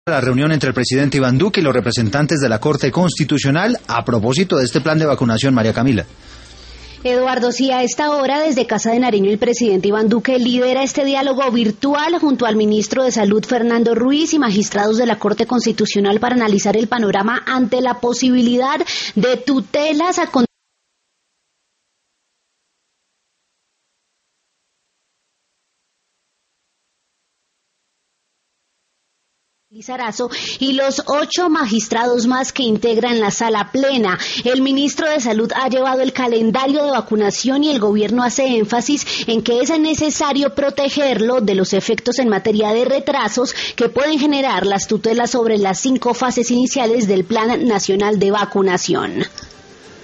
La reunión entre el presidente Iván Duque y los representantes de la Corte Constitucional a propósito de este plan de vacunación, María Camila. Eduardo, sí, a esta hora desde Casa de Nariño el presidente Iván Duque lidera este diálogo virtual junto al ministro de Salud Fernando Ruiz y magistrados de la Corte Constitucional para analizar el panorama ante la posibilidad de tutelas a Lizarazo y los 8 magistrados más que integran la sala plena. El ministro de Salud ha llevado el calendario de vacunación y el gobierno hace énfasis en que es necesario protegerlo de los efectos en materia de retrasos que pueden generar las tutelas sobre las 5 fases iniciales del Plan Nacional de Vacunación.